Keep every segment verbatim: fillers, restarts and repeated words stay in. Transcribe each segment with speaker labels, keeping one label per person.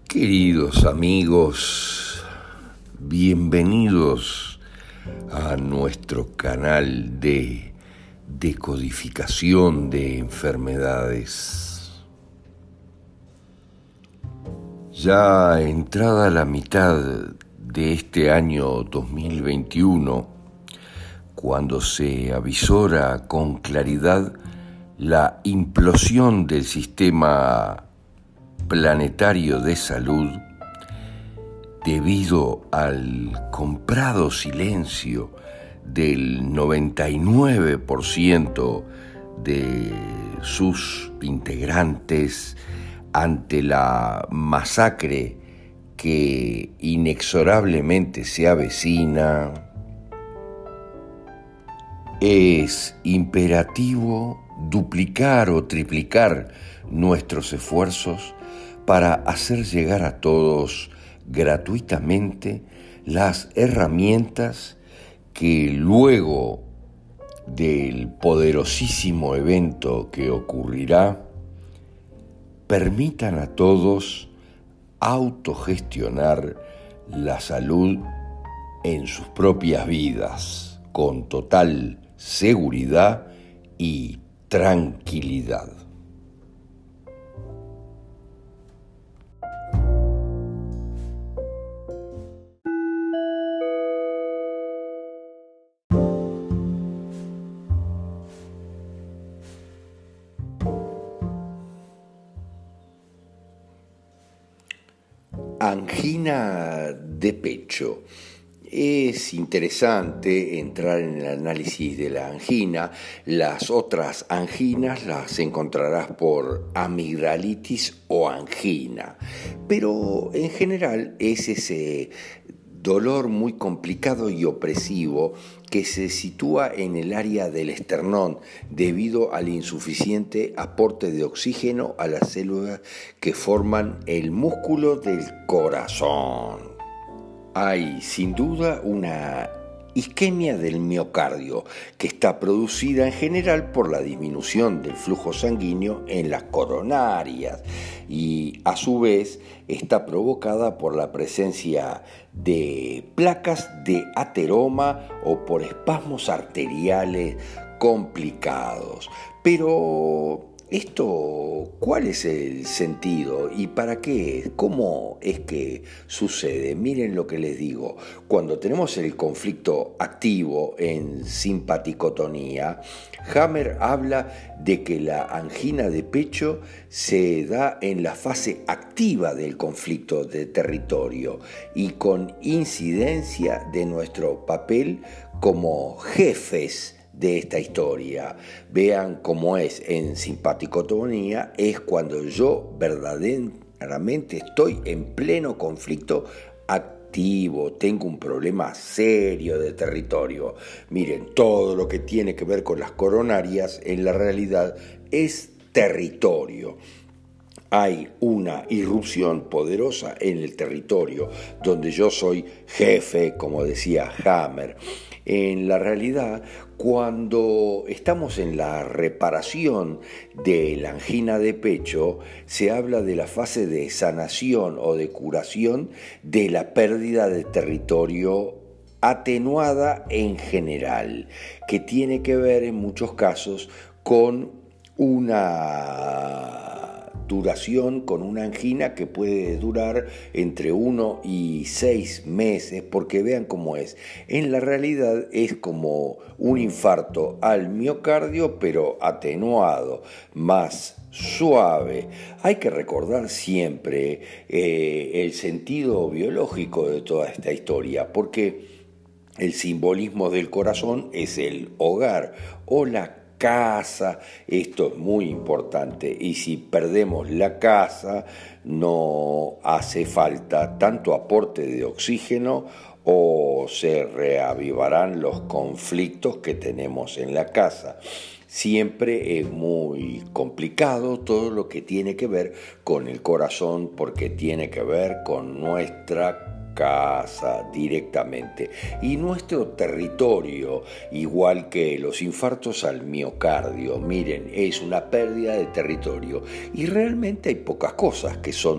Speaker 1: Queridos amigos, bienvenidos a nuestro canal de decodificación de enfermedades. Ya entrada la mitad de este año dos mil veintiuno, cuando se avisora con claridad la implosión del sistema planetario de salud debido al comprado silencio del noventa y nueve por ciento de sus integrantes ante la masacre que inexorablemente se avecina, es imperativo duplicar o triplicar nuestros esfuerzos para hacer llegar a todos gratuitamente las herramientas que luego del poderosísimo evento que ocurrirá permitan a todos autogestionar la salud en sus propias vidas con total seguridad y tranquilidad. Angina de pecho. Es interesante entrar en el análisis de la angina. Las otras anginas las encontrarás por amigdalitis o angina, pero en general es ese dolor muy complicado y opresivo que se sitúa en el área del esternón debido al insuficiente aporte de oxígeno a las células que forman el músculo del corazón. Hay sin duda una isquemia del miocardio que está producida en general por la disminución del flujo sanguíneo en las coronarias y a su vez está provocada por la presencia de placas de ateroma o por espasmos arteriales complicados. Pero esto, ¿cuál es el sentido y para qué? ¿Cómo es que sucede? Miren lo que les digo. Cuando tenemos el conflicto activo en simpaticotonía, Hammer habla de que la angina de pecho se da en la fase activa del conflicto de territorio y con incidencia de nuestro papel como jefes de esta historia. Vean cómo es en simpaticotonía, es cuando yo verdaderamente estoy en pleno conflicto activo, tengo un problema serio de territorio. Miren, todo lo que tiene que ver con las coronarias en la realidad es territorio. Hay una irrupción poderosa en el territorio donde yo soy jefe, como decía Hammer. En la realidad, cuando estamos en la reparación de la angina de pecho, se habla de la fase de sanación o de curación de la pérdida de territorio atenuada en general, que tiene que ver en muchos casos con una duración, con una angina que puede durar entre uno y seis meses, porque vean cómo es. En la realidad es como un infarto al miocardio, pero atenuado, más suave. Hay que recordar siempre eh, el sentido biológico de toda esta historia, porque el simbolismo del corazón es el hogar o la casa. Esto es muy importante y si perdemos la casa no hace falta tanto aporte de oxígeno o se reavivarán los conflictos que tenemos en la casa. Siempre es muy complicado todo lo que tiene que ver con el corazón porque tiene que ver con nuestra casa directamente. Y nuestro territorio, igual que los infartos al miocardio, miren, es una pérdida de territorio. Y realmente hay pocas cosas que son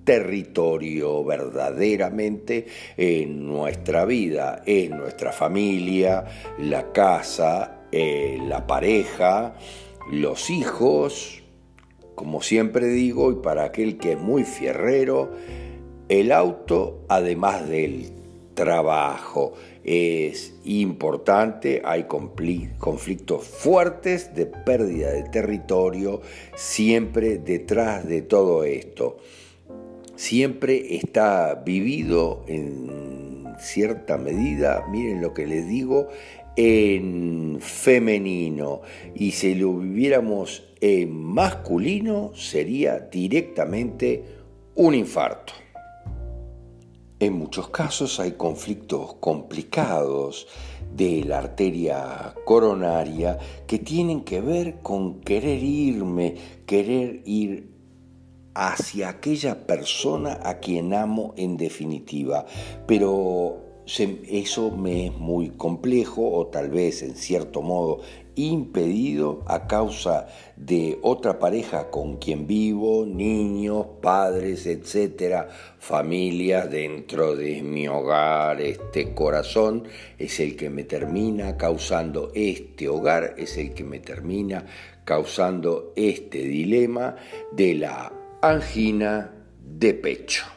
Speaker 1: territorio verdaderamente en nuestra vida, en nuestra familia, la casa, eh, la pareja, los hijos, como siempre digo, y para aquel que es muy fierrero, el auto, además del trabajo. Es importante, hay conflictos fuertes de pérdida de territorio siempre detrás de todo esto. Siempre está vivido en cierta medida, miren lo que les digo, en femenino, y si lo viviéramos en masculino sería directamente un infarto. En muchos casos hay conflictos complicados de la arteria coronaria que tienen que ver con querer irme, querer ir hacia aquella persona a quien amo en definitiva, pero se, eso me es muy complejo o tal vez en cierto modo impedido a causa de otra pareja con quien vivo, niños, padres, etcétera, familias dentro de mi hogar. Este corazón es el que me termina causando, este hogar es el que me termina causando este dilema de la angina de pecho.